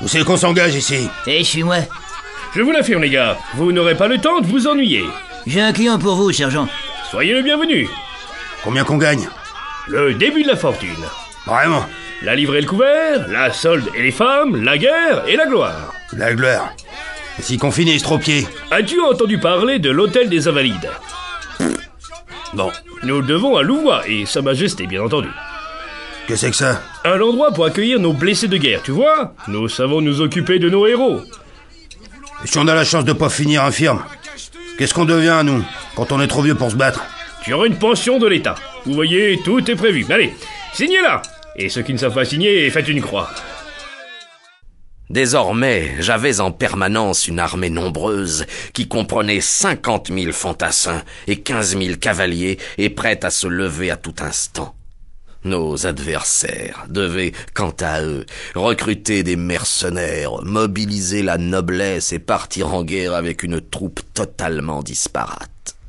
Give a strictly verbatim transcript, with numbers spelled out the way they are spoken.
Où c'est qu'on s'engage ici? Eh, suis-moi. Je vous l'affirme, les gars, vous n'aurez pas le temps de vous ennuyer. J'ai un client pour vous, sergent. Soyez le bienvenu. Combien qu'on gagne? Le début de la fortune. Vraiment? La livrée et le couvert, la solde et les femmes, la guerre et la gloire. La gloire. Et si qu'on finit trop pied? As-tu entendu parler de l'hôtel des Invalides? Bon. Nous le devons à Louvois et Sa Majesté, bien entendu. Qu'est-ce que c'est que ça? Un endroit pour accueillir nos blessés de guerre, tu vois? Nous savons nous occuper de nos héros. Et si on a la chance de pas finir infirme, qu'est-ce qu'on devient, nous, quand on est trop vieux pour se battre? Tu auras une pension de l'État. Vous voyez, tout est prévu. Allez, signez là. Et ceux qui ne savent pas signer, faites une croix. Désormais, j'avais en permanence une armée nombreuse qui comprenait cinquante mille fantassins et quinze mille cavaliers et prête à se lever à tout instant. Nos adversaires devaient, quant à eux, recruter des mercenaires, mobiliser la noblesse et partir en guerre avec une troupe totalement disparate.